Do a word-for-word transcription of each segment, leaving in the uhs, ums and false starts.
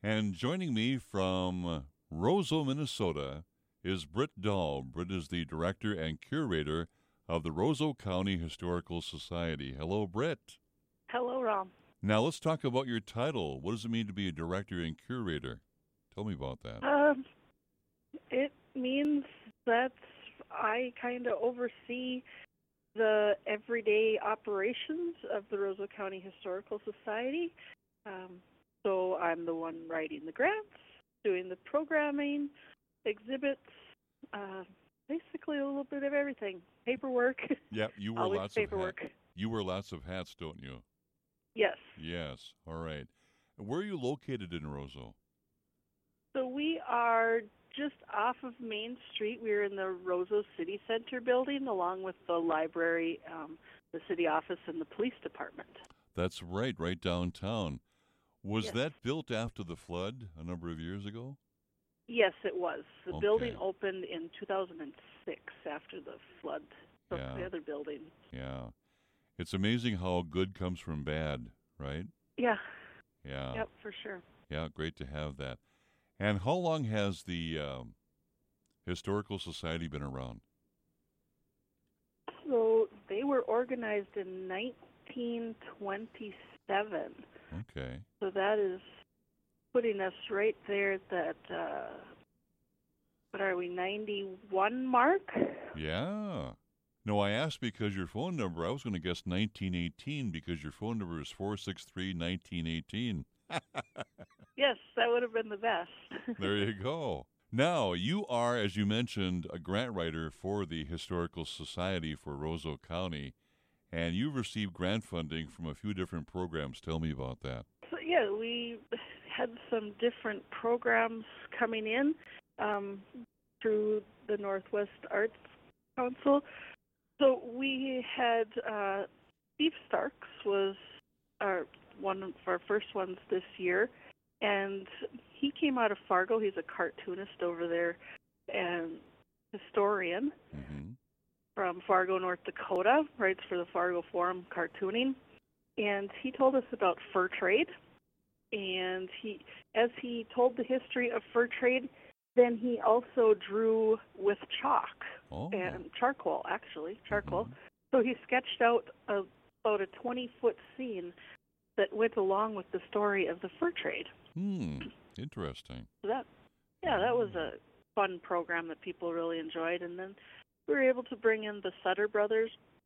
And joining me from Roseau, Minnesota, is Britt Dahl. Britt is the director and curator of the Roseau County Historical Society. Hello, Britt. Hello, Rom. Now let's talk about your title. What does it mean to be a director and curator? Tell me about that. Um, it means that I kind of oversee the everyday operations of the Roseau County Historical Society. Um, so I'm the one writing the grants, doing the programming, exhibits, uh, basically a little bit of everything. Paperwork. Yeah, you wear Always lots paperwork. of hats. You wear lots of hats, don't you? Yes. Yes. All right. Where are you located in Roseau? So we are just off of Main Street. We're in the Roseau City Center building, along with the library, um, the city office, and the police department. That's right, right downtown. Was Yes. that built after the flood a number of years ago? Yes, it was. The Okay. building opened in two thousand six after the flood took Yeah. the other building. Yeah. It's amazing how good comes from bad, right? Yeah. Yeah. Yep, for sure. Yeah, great to have that. And how long has the um, Historical Society been around? So they were organized in nineteen twenty-seven. Okay. So that is putting us right there at that, uh, what are we, ninety-one mark? Yeah. No, I asked because your phone number, I was going to guess nineteen eighteen because your phone number is four six three, nineteen eighteen. Yes, that would have been the best. There you go. Now, you are, as you mentioned, a grant writer for the Historical Society for Roseau County, and you've received grant funding from a few different programs. Tell me about that. So, yeah, we had some different programs coming in um, through the Northwest Arts Council. So we had uh, Steve Starks was our one of our first ones this year, and he came out of Fargo. He's a cartoonist over there and historian Mm-hmm. from Fargo, North Dakota, writes for the Fargo Forum cartooning. And he told us about fur trade. And he, as he told the history of fur trade, then he also drew with chalk Oh. and charcoal, actually, charcoal. Mhm. So he sketched out a, about a twenty-foot scene that went along with the story of the fur trade. Hmm. Interesting. So that, yeah, that was a fun program that people really enjoyed. And then we were able to bring in the Sutter brothers,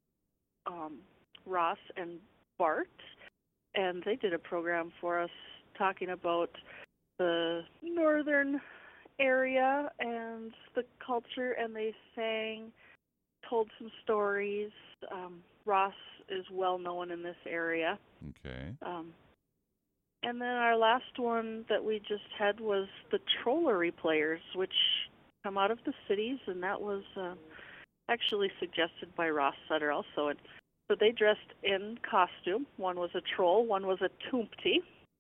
um, Ross and Bart, and they did a program for us talking about the northern area and the culture, and they sang, told some stories. Um, Ross is well known in this area. Okay. Um, and then our last one that we just had was the Trollery Players, which come out of the cities, and that was uh, actually suggested by Ross Sutter also. And so they dressed in costume. One was a troll, one was a Toomty,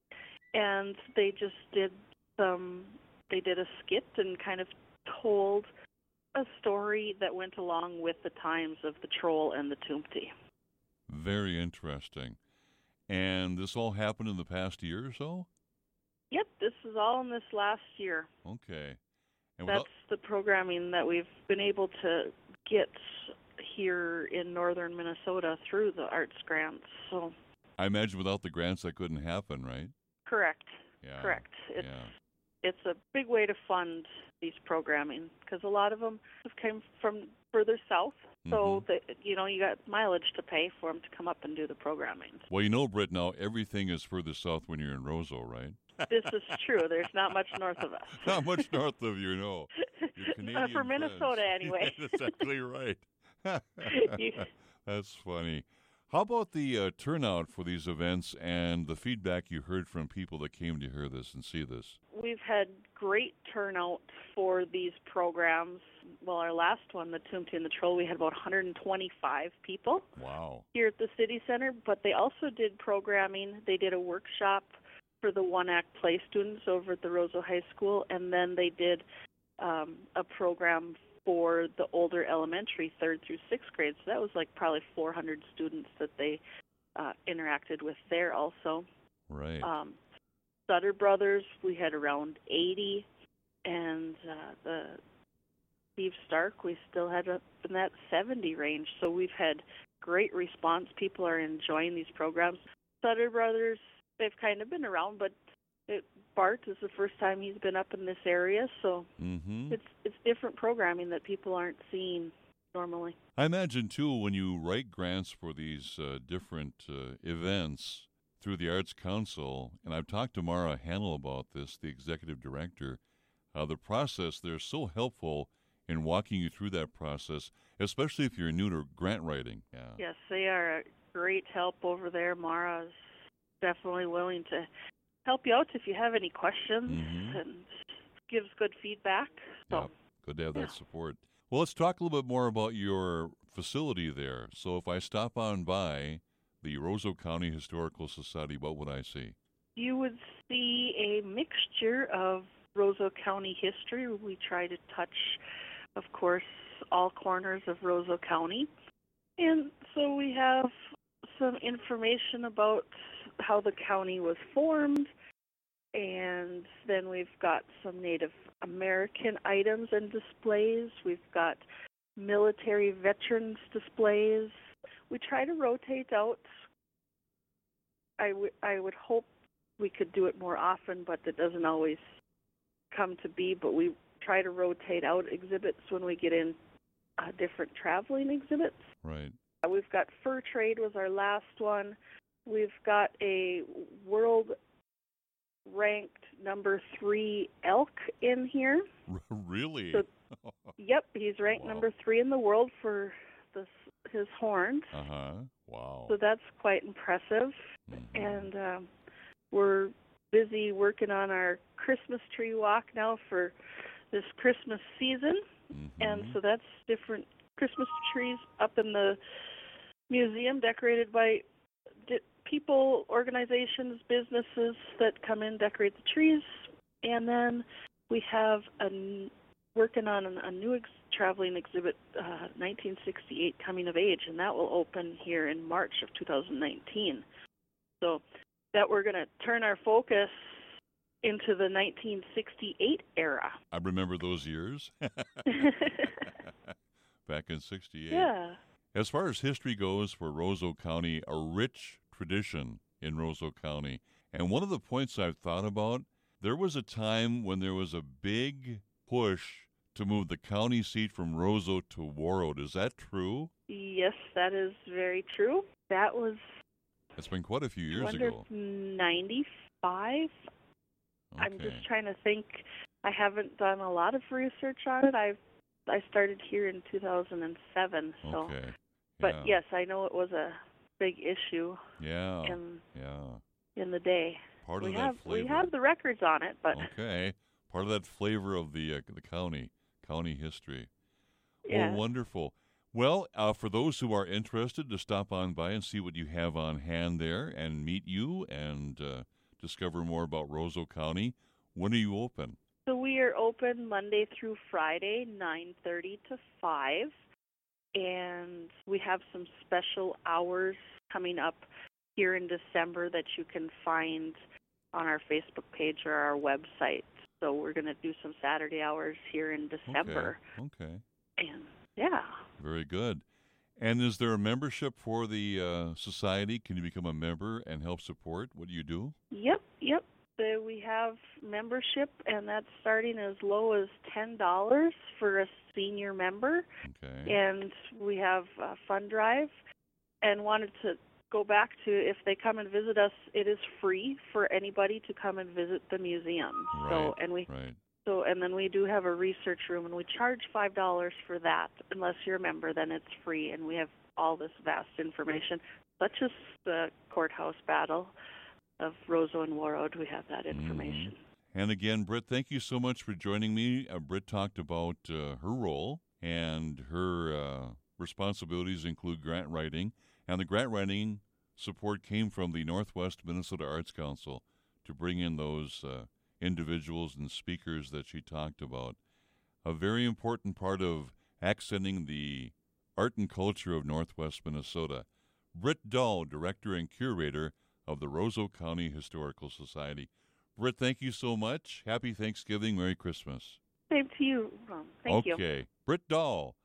and they just did some, they did a skit and kind of told a story that went along with the times of the troll and the Toomty. Very interesting. And this all happened in the past year or so? Yep, this is all in this last year. Okay. And That's without, the programming that we've been able to get here in northern Minnesota through the arts grants. So, I imagine without the grants that couldn't happen, right? correct, Yeah. correct. It's Yeah. it's a big way to fund these programming because a lot of them have come from further south. So Mhm. that, you know, you got mileage to pay for them to come up and do the programming. Well, you know, Britt, now everything is further south when you're in Roseau, right? This is true. There's not much north of us. Not much north of you, no. Your Canadian Uh, for Minnesota, friends. anyway. That's exactly right. You- That's funny. How about the uh, turnout for these events and the feedback you heard from people that came to hear this and see this? We've had great turnout for these programs. Well, our last one, the Toomty and the Troll, we had about one hundred twenty-five people Wow. here at the City Center, but they also did programming. They did a workshop for the one-act play students over at the Roseau High School, and then they did um, a program for the older elementary, third through sixth grade. So that was like probably four hundred students that they uh, interacted with there also. Right. Um, Sutter Brothers, we had around eighty, and uh, the Steve Stark, we still had up in that seventy range. So we've had great response. People are enjoying these programs. Sutter Brothers, they've kind of been around, but it, Bart is the first time he's been up in this area, so Mm-hmm. it's it's different programming that people aren't seeing normally. I imagine, too, when you write grants for these uh, different uh, events through the Arts Council, and I've talked to Mara Hanel about this, the executive director, uh, the process, they're so helpful in walking you through that process, especially if you're new to grant writing. Yeah. Yes, they are a great help over there. Mara's definitely willing to help you out if you have any questions Mhm. and gives good feedback. So, Yeah, good to have yeah. that support. Well, let's talk a little bit more about your facility there. So if I stop on by the Roseau County Historical Society, what would I see? You would see a mixture of Roseau County history. We try to touch, of course, all corners of Roseau County. And so we have some information about how the county was formed, and then we've got some Native American items and displays. We've got military veterans displays. We try to rotate out. I, w- I would hope we could do it more often, but it doesn't always come to be. But we try to rotate out exhibits when we get in uh, different traveling exhibits. Right. Uh, We've got fur trade was our last one. We've got a world ranked number three elk in here. R- really? So, Yep, he's ranked Wow. number three in the world for this, his horns. Uh-huh. Wow. So that's quite impressive. Mhm. And um, we're busy working on our Christmas tree walk now for this Christmas season. And Mhm. so that's different Christmas trees up in the museum, decorated by di- people, organizations, businesses that come in, decorate the trees. And then we have a n- working on an, a new ex- traveling exhibit, uh, nineteen sixty-eight Coming of Age, and that will open here in March of two thousand nineteen. So that we're going to turn our focus into the nineteen sixty-eight era. I remember those years. Back in sixty-eight. Yeah. As far as history goes for Roseau County, a rich tradition in Roseau County. And one of the points I've thought about, there was a time when there was a big push to move the county seat from Roseau to Warroad. Is that true? Yes, that is very true. That was It's been quite a few I years wonder ago. if ninety-five. I'm Okay. just trying to think. I haven't done a lot of research on it. I've I started here in two thousand seven, so. Okay. But Yeah. yes, I know it was a big issue Yeah. in Yeah. in the day. Part we of that have flavor. we have the records on it, but Okay. Part of that flavor of the uh, the county, county history. yeah. Well, wonderful. Well, uh, for those who are interested to stop on by and see what you have on hand there and meet you and uh, discover more about Roseau County, when are you open? So we are open Monday through Friday, nine thirty to five, and we have some special hours coming up here in December that you can find on our Facebook page or our website. So we're going to do some Saturday hours here in December, Okay. Okay. and yeah. Very good. And is there a membership for the uh, society? Can you become a member and help support what you do? Yep, yep. So we have membership, and that's starting as low as ten dollars for a senior member. Okay. And we have a fund drive, and wanted to go back to, if they come and visit us, it is free for anybody to come and visit the museum. Right, So and we right. so and then we do have a research room, and we charge five dollars for that. Unless you're a member, then it's free, and we have all this vast information, such as the courthouse battle of Roseau and Warroad. We have that information. Mm-hmm. And again, Britt, thank you so much for joining me. Uh, Britt talked about uh, her role, and her uh, responsibilities include grant writing. And the grant writing support came from the Northwest Minnesota Arts Council to bring in those uh, individuals and speakers that she talked about. A very important part of accenting the art and culture of Northwest Minnesota. Britt Dahl, Director and Curator of the Roseau County Historical Society. Britt, thank you so much. Happy Thanksgiving. Merry Christmas. Same to you. Um, thank you. Okay. Britt Dahl,